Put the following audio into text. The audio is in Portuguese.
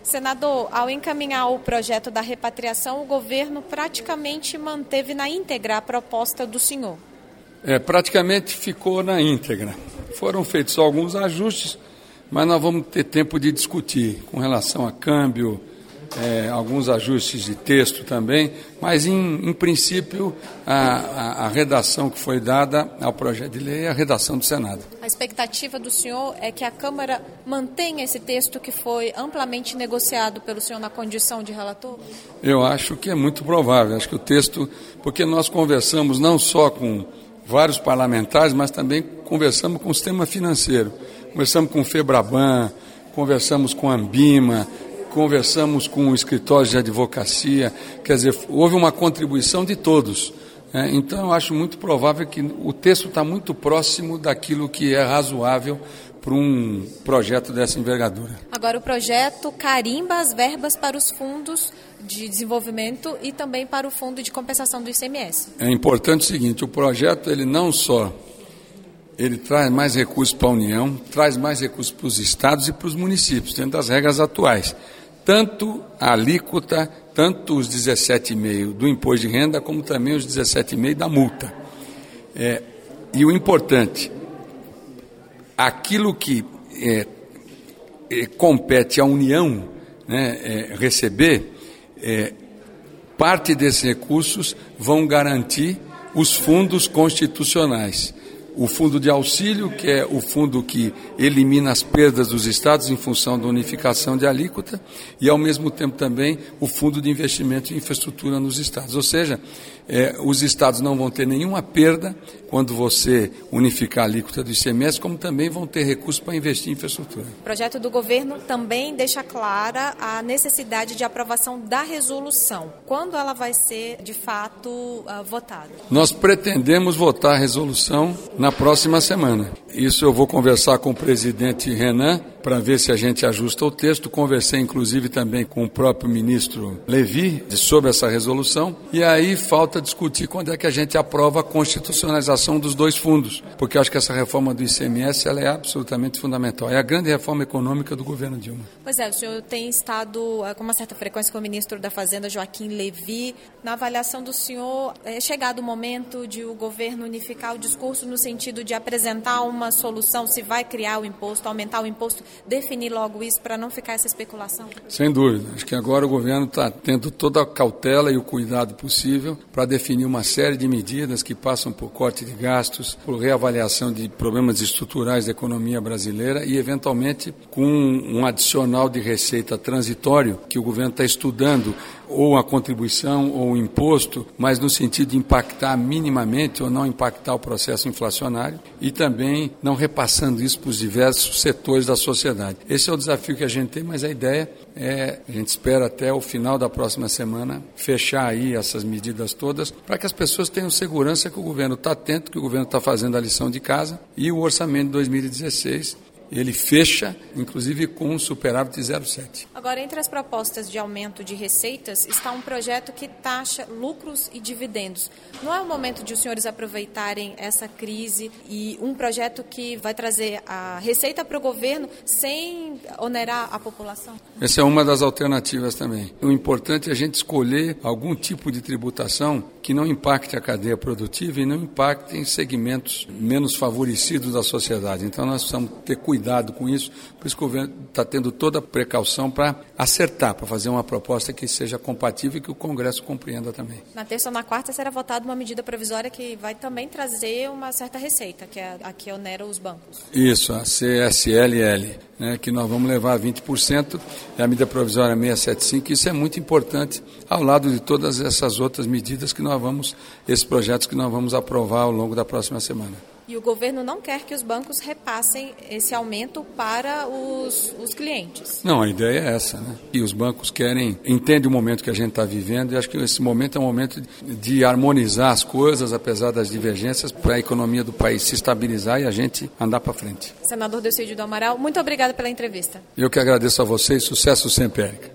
Senador, ao encaminhar o projeto da repatriação, o governo praticamente manteve na íntegra a proposta do senhor. Praticamente ficou na íntegra. Foram feitos alguns ajustes, mas nós vamos ter tempo de discutir com relação a câmbio, alguns ajustes de texto também, mas em princípio a redação que foi dada ao projeto de lei é a redação do Senado. A expectativa do senhor é que a Câmara mantenha esse texto que foi amplamente negociado pelo senhor na condição de relator? Eu acho que é muito provável, acho que o texto, porque nós conversamos não só com vários parlamentares, mas também conversamos com o sistema financeiro, conversamos com o FEBRABAN, conversamos com a Ambima, conversamos com o escritório de advocacia, quer dizer, houve uma contribuição de todos. Então, eu acho muito provável que o texto está muito próximo daquilo que é razoável para um projeto dessa envergadura. Agora, o projeto carimba as verbas para os fundos de desenvolvimento e também para o fundo de compensação do ICMS. É importante o seguinte, o projeto ele não só traz mais recursos para a União, traz mais recursos para os estados e para os municípios, dentro das regras atuais. Tanto a alíquota, tanto os 17,5% do imposto de renda, como também os 17,5% da multa. E o importante, aquilo que compete à União receber, parte desses recursos vão garantir os fundos constitucionais. O fundo de auxílio, que é o fundo que elimina as perdas dos estados em função da unificação de alíquota, e ao mesmo tempo também o fundo de investimento em infraestrutura nos estados. Ou seja, os estados não vão ter nenhuma perda quando você unificar a alíquota do ICMS, como também vão ter recursos para investir em infraestrutura. O projeto do governo também deixa clara a necessidade de aprovação da resolução. Quando ela vai ser, de fato, votada? Nós pretendemos votar a resolução na próxima semana. Isso eu vou conversar com o presidente Renan para ver se a gente ajusta o texto. Conversei, inclusive, também com o próprio ministro Levi sobre essa resolução. E aí falta discutir quando é que a gente aprova a constitucionalização dos dois fundos, porque eu acho que essa reforma do ICMS ela é absolutamente fundamental. É a grande reforma econômica do governo Dilma. Pois é, o senhor tem estado com uma certa frequência com o ministro da Fazenda, Joaquim Levi. Na avaliação do senhor, é chegado o momento de o governo unificar o discurso no sentido de apresentar uma solução, se vai criar o imposto, aumentar o imposto, definir logo isso para não ficar essa especulação? Sem dúvida. Acho que agora o governo está tendo toda a cautela e o cuidado possível para definir uma série de medidas que passam por corte de gastos, por reavaliação de problemas estruturais da economia brasileira e, eventualmente, com um adicional de receita transitório que o governo está estudando, ou a contribuição ou o imposto, mas no sentido de impactar minimamente ou não impactar o processo inflacionário e também não repassando isso para os diversos setores da sociedade. Esse é o desafio que a gente tem, mas a ideia a gente espera até o final da próxima semana fechar aí essas medidas todas para que as pessoas tenham segurança que o governo está atento, que o governo está fazendo a lição de casa e o orçamento de 2016 ele fecha, inclusive, com um superávit de 0,7. Agora, entre as propostas de aumento de receitas, está um projeto que taxa lucros e dividendos. Não é o momento de os senhores aproveitarem essa crise e um projeto que vai trazer a receita para o governo sem onerar a população? Essa é uma das alternativas também. O importante é a gente escolher algum tipo de tributação que não impacte a cadeia produtiva e não impacte em segmentos menos favorecidos da sociedade. Então, nós precisamos ter cuidado com isso, por isso que o governo está tendo toda a precaução para acertar, para fazer uma proposta que seja compatível e que o Congresso compreenda também. Na terça ou na quarta será votada uma medida provisória que vai também trazer uma certa receita, que é a que onera os bancos. Isso, a CSLL, que nós vamos levar a 20%, é a medida provisória 675, isso é muito importante, ao lado de todas essas outras medidas que nós vamos, esses projetos que nós vamos aprovar ao longo da próxima semana. E o governo não quer que os bancos repassem esse aumento para os clientes. Não, a ideia é essa, E os bancos entendem o momento que a gente está vivendo, e acho que esse momento é um momento de harmonizar as coisas, apesar das divergências, para a economia do país se estabilizar e a gente andar para frente. Senador Delcídio do Amaral, muito obrigada pela entrevista. Eu que agradeço a vocês, sucesso sempre, Érica.